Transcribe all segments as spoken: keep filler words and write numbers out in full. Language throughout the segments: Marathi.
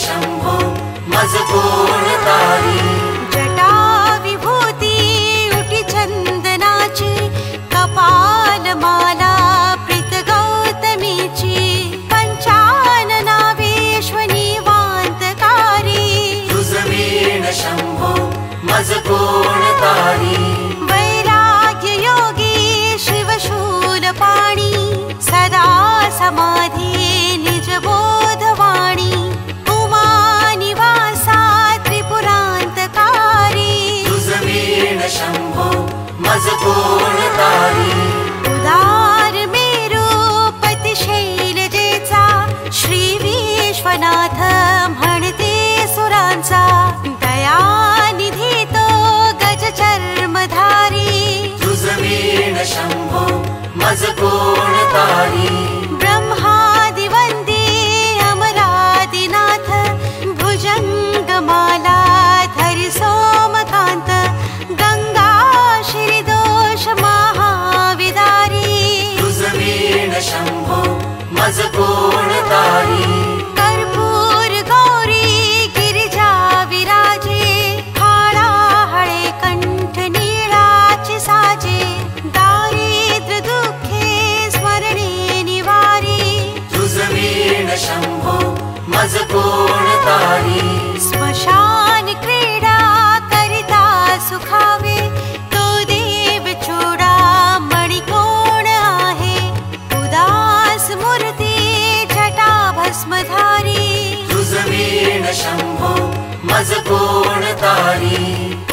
शंभो मज कोण तारी। जटा विभूती उटी चंदनाची कपाल माला प्रीत गौतमीची पंचानना विश्वनिवांतकारी। तुझ वीण शंभो मज कोण तारी। वैराग्य योगी शिवशूलपाणी सदा समाधी निज बोधवाणी। उमा निवासा त्रिपुरांतकारी। तुझ वीण शंभो मज कोण तारी। उदार मेरू पती शैलजेचा श्री विश्वनाथ म्हणते सुरांचा। दयानिधी तो गज चर्मधारी। तुझ वीण शंभो मज कोण तारी। ब्रह्मादिवंदी अमरादिनाथ भुजंगमाला धरि सोमकांत। गंगा श्रीदोष महाविदारी। तुझ वीण शंभो मज कोण तारी। कर्पूर गौरी गिरिजा विराजे हाळा हळे कंठ नीळाची साजे। दारिद्र्य दुःखे स्मरणे निवारी। तुझ वीण शंभो मज कोण तारी। स्मशान क्रीडा करिता सुखावे तो देव चूडामणी कोण आहे। उदास मूर्ती जटा भस्मधारी। तुझ वीण शंभो मज कोण तारी।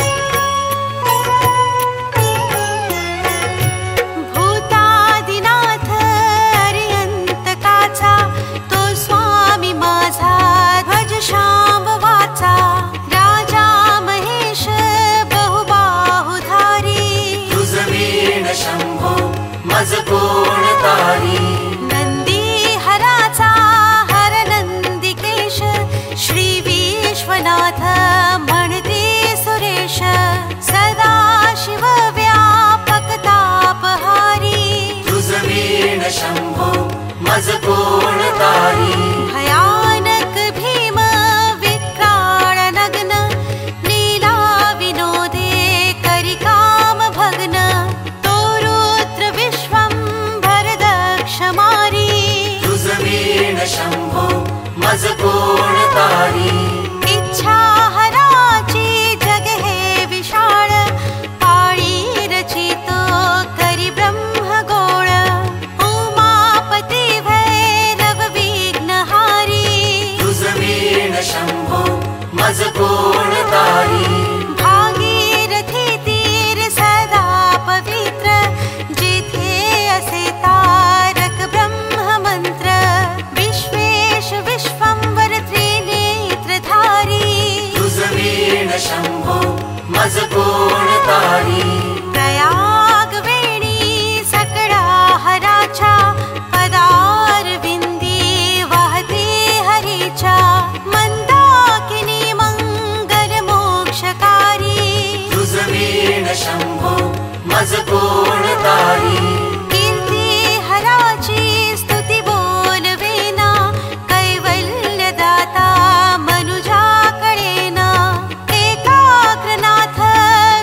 भूतादिनाथ अर्यंतकाचा तो स्वामी माझा ध्वज शांभवाचा। राजा महेश बहुबाहुधारी। तुझ वीण शंभो मज कोण तारी। नंदी हराचा हर नंदिकेश श्री विश्वनाथ म्हणते सुरेश। सदा शिव व्यापक तापहारी। तुझ वीण शंभो मज कोण तारी। भयानक भीम विक्राळ नग्न लीला विनोदे करि काम भग्न। तो रुद्र विश्वंभर दक्ष मारी। तुझ वीण शंभो मज कोण तारी। इच्छा हराची जग हे विशाळ पाळी रचितो करी ब्रह्म गोळ। उमापती भैरव विघ्नहारी। तुझ वीण शंभो मज कोण तारी। भागीरथी तीर सदा पवित्र जिथे असे तारक ब्रह्म मंत्र। विश्वेश विश्वंवर त्रिनेत्रधारी। तुझ वीण शंभो मज कोण तारी। प्रयाग वेणी सकळा हराच्या पदार विंदी वाहते हरीच्या। मंदाकिनी मंगल मोक्षकारी। तुझ वीण शंभो मज कोण तारी। कीर्ती हराची स्तुती बोलवेना कैवल्यदाता मनुजा कळेना। एकाग्रनाथ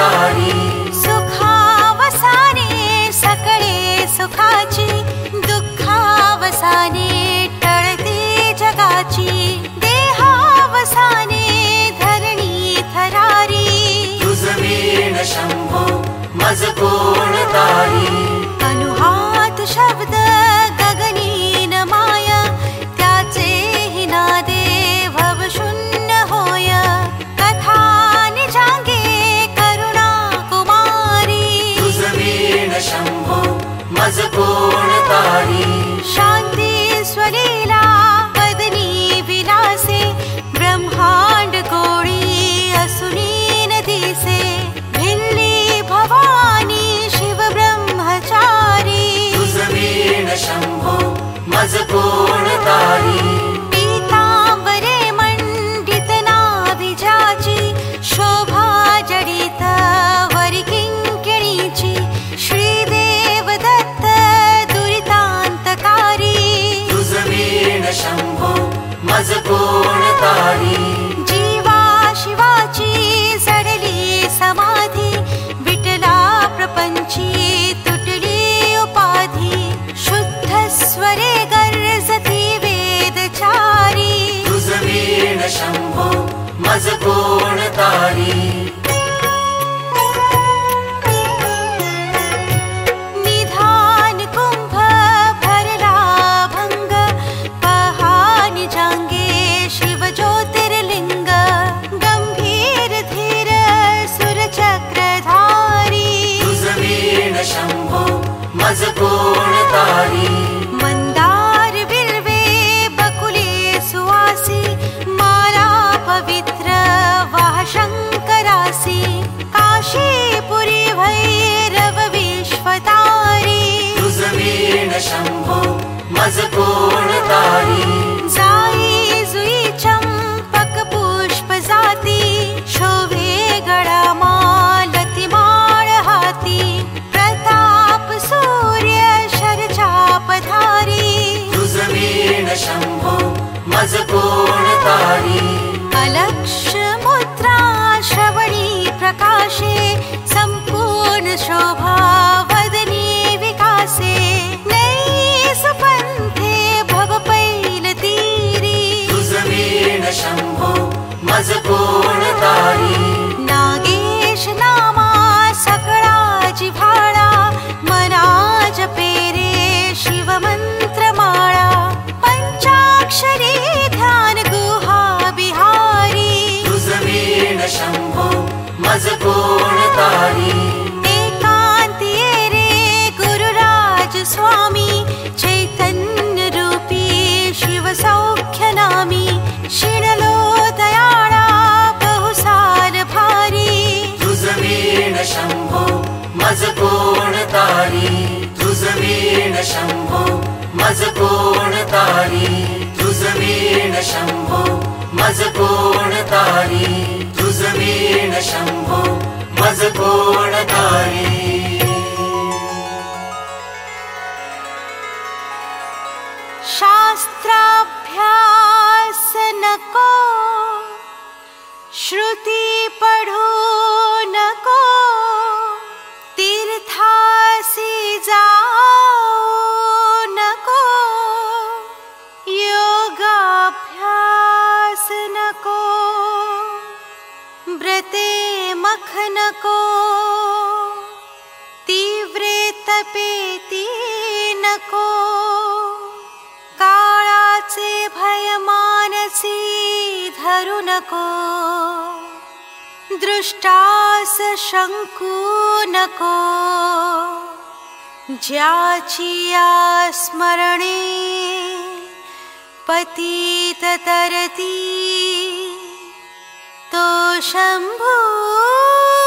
तारी. सुखावसाने सकळे सुखाची, दुःखावसाने टळते जगाची. देहावसाने धरणी थरारी, तुझ वीण शंभो मज कोण तारी. अनुहात शब्द गगनीन माय, त्याचे हि नादे भवशून्य होय. कथा निजांगे करुणा कुमारी, तुझ वीण शंभो मज कोण तारी. शांती स्वलीला वदनी विलासे, ब्रह्मांड कोळी असुनीन दिसे. भिल्ली भवानी शिव ब्रह्मचारी, तुझ वीण शंभो मज कोण तारी. पीतांबरे मंडित नाभिजाची, शोभा जडित वरी किंकिणीची. श्रीदेव दत्त दुरितांतकारी, तुझ वीण शंभो मज कोण तारी. जीवा शिवाची जडली समाधी, विठला प्रपंची तुटली उपाधी. शुद्ध स्वरे गर्जती वेदचारी, तुझ वीण शंभो मज कोण तारी. निधान कुंभ भरला भंग, पहानी जांगे शिव ज्योतिर्लिंग. गंभीर धीर सुरचक्रधारी, तुझ वीण शंभो मज कोण तारी. मंदार बिल्वे बकुले सुवासी, माला पवित्र वाह शंकरासी. काशीपुरी भैरव विश्वतारी, तुझ वीण शंभो मज कोण तारी. जाई जुई चंपक पुष्प जाती, शोभे गळा मालती माळ हाती. प्रताप सूर्य शरचापधारी, तुझ वीण शंभो मज कोण तारी. अलक्ष मुद्रा श्रवणी प्रकाशे, संपूर्ण शोभा वदनी विकासे. नई सुपंथे भव पैल तीरी, तुझ वीण शंभो मज कोण तारी. नागेश नामा सकळा जिव्हाळा, मना जपेरे शिव मंत्रमाळा. पंचाक्षरी ध्यान गुहा बिहारी, तुझ वीण शंभो मज कोण तारी. एकांती रे गुरुराज स्वामी, चैतन्य रूपी शिव सौख्य नामी. शिणलो दयाळा बहुसार भारी, तुझ वीण शंभो मज कोण तारी. तुझ वीण शंभो मज कोण तारी. तुझ वीण शंभो मज कोण तारी. तुझ वीण शंभो मज कोण तारी. शास्त्राभ्यास नको, श्रुती पढू नको. तीर्थासी जाऊ नको, योगाभ्यास नको. व्रते मख नको, तीव्रे तपेती नको. काळाचे भय मानसी धरू नको, दृष्टास शंकू नको. ज्याची या स्मरणे पतित तरती, तो शंभू